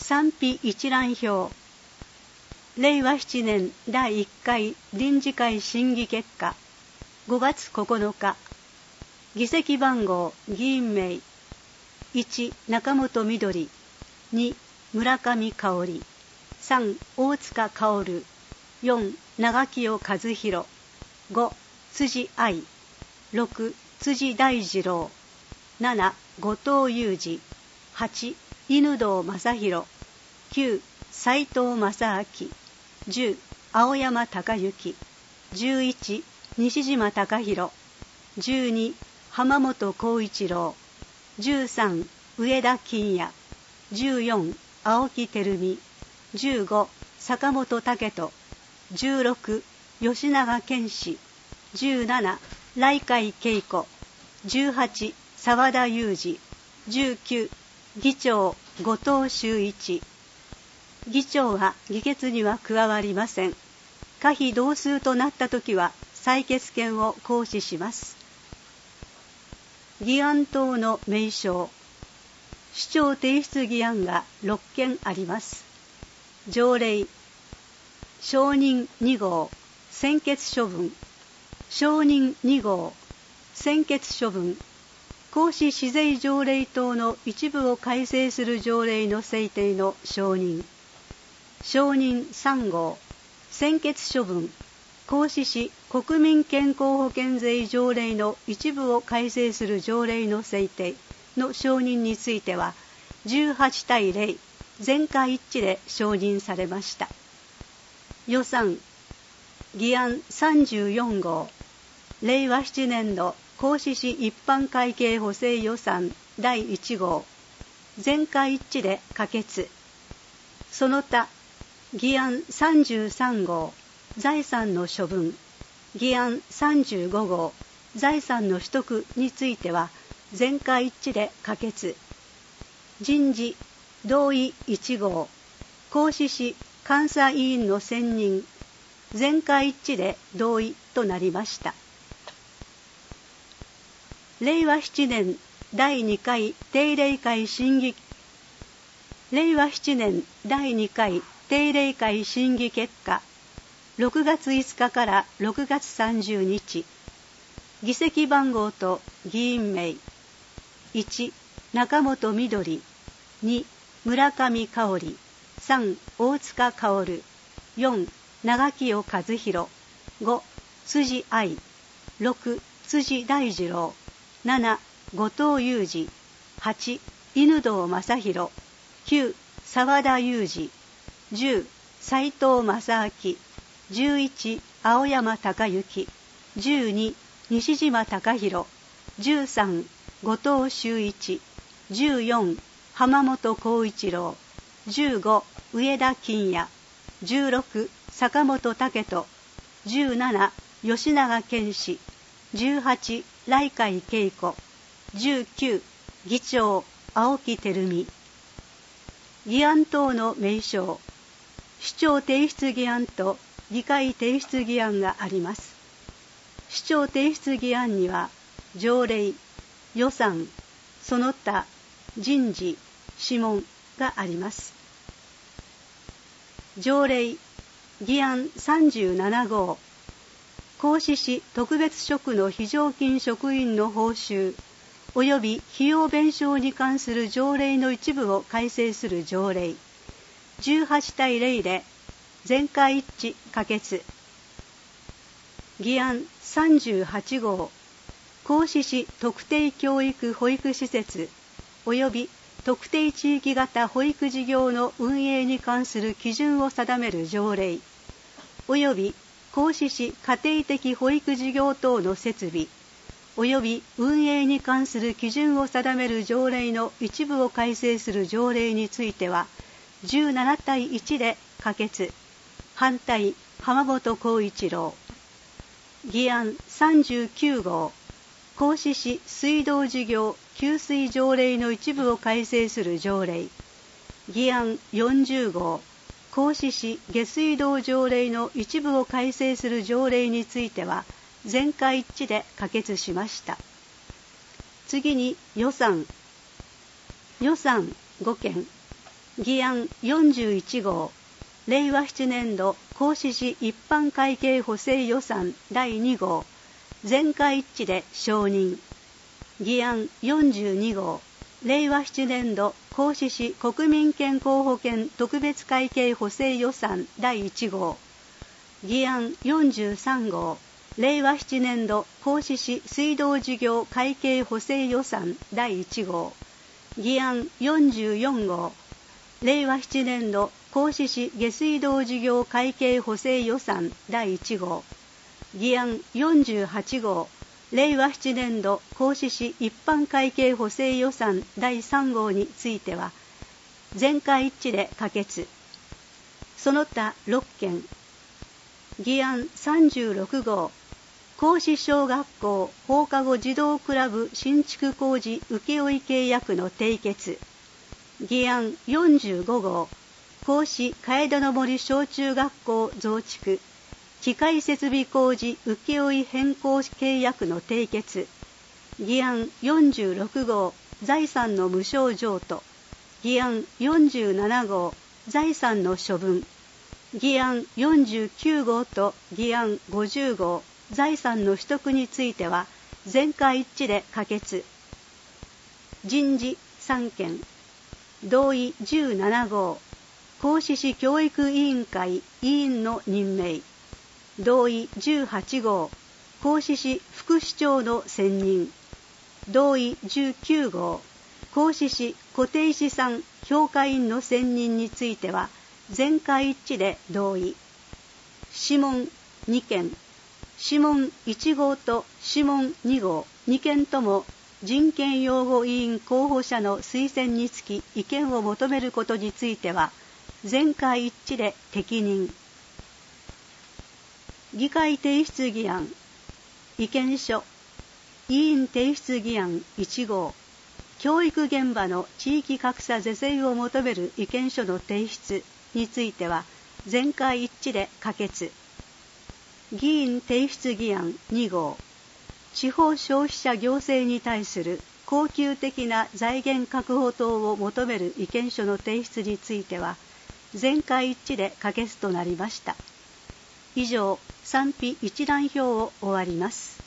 賛否一覧表。令和7年第1回臨時会審議結果。5月9日。議席番号、議員名。1、中本みどり。2、村上香織。3、大塚薫。4、長清和弘。5、辻愛。6、辻大二郎。7、後藤祐二。8、犬堂正弘。9、斉藤正明。10、青山隆之。11、西島隆弘。12、浜本浩一郎。13、上田金也。14、青木照美。15、坂本武人。16、吉永健志。17、来海恵子。18、沢田裕二。19、議長後藤修一。議長は議決には加わりません。可否同数となったときは採決権を行使します。議案等の名称。首長提出議案が6件あります。条例。承認2号、専決処分。承認2号、専決処分。行使市税条例等の一部を改正する条例の制定の承認。承認3号、専決処分。行使し国民健康保険税条例の一部を改正する条例の制定の承認については、18対0、全会一致で承認されました。予算。議案34号。令和7年度行使し一般会計補正予算第1号。全会一致で可決。その他、議案33号。財産の処分。議案35号。財産の取得については、全会一致で可決。人事。同意1号。行使し監査委員の選任。全会一致で同意となりました。令和7年第2回定例会審議。令和7年第2回定例会審議結果。6月5日から6月30日。議席番号と議員名。1、中本みどり。2、村上香織。3、大塚薫。4、長清和弘。5、辻愛。6、辻大二郎。7、後藤祐二。8、犬堂正弘。9、沢田裕二。10、斉藤正明。11、青山隆之。12、西島隆弘。13、後藤修一。14、浜本浩一郎。15、上田金也。16、坂本武人。17、吉永健志。18、来海恵子。19、議長青木照美。議案等の名称。首長提出議案と議会提出議案があります。首長提出議案には、条例、予算、その他、人事、諮問があります。条例、議案37号。行使し特別職の非常勤職員の報酬及び費用弁償に関する条例の一部を改正する条例。18対0で全会一致可決。議案38号。行使し特定教育保育施設及び特定地域型保育事業の運営に関する基準を定める条例及び行使し家庭的保育事業等の設備及び運営に関する基準を定める条例の一部を改正する条例については17対1で可決。反対、浜本浩一郎。議案39号。行使し水道事業給水条例の一部を改正する条例。議案40号。行使し下水道条例の一部を改正する条例については全会一致で可決しました。次に予算。予算5件。 議案41号、令和7年度皇嗣市一般会計補正予算第2号、全会一致で承認。議案42号、令和7年度皇嗣市国民健康保険特別会計補正予算第1号。議案43号、令和7年度皇嗣市水道事業会計補正予算第1号。議案44号、令和7年度皇嗣市下水道事業会計補正予算第1号。議案48号、令和7年度皇嗣市一般会計補正予算第3号については全会一致で可決。その他6件。議案36号、皇嗣小学校放課後児童クラブ新築工事請負契約の締結。議案45号、皇嗣楓の森小中学校増築機械設備工事請負変更契約の締結。議案46号、財産の無償譲渡。議案47号、財産の処分。議案49号と議案50号、財産の取得については全会一致で可決。人事3件。同意17号、皇嗣市教育委員会委員の任命。同意18号、皇嗣市副市長の選任。同意19号、皇嗣市固定資産評価員の選任については全会一致で同意。諮問2件。諮問1号と諮問2号2件とも人権擁護委員候補者の推薦につき意見を求めることについては全会一致で適任。議会提出議案。意見書。委員提出議案1号。教育現場の地域格差是正を求める意見書の提出については全会一致で可決。議員提出議案2号。地方消費者行政に対する恒久的な財源確保等を求める意見書の提出については全会一致で可決となりました。以上、賛否一覧表を終わります。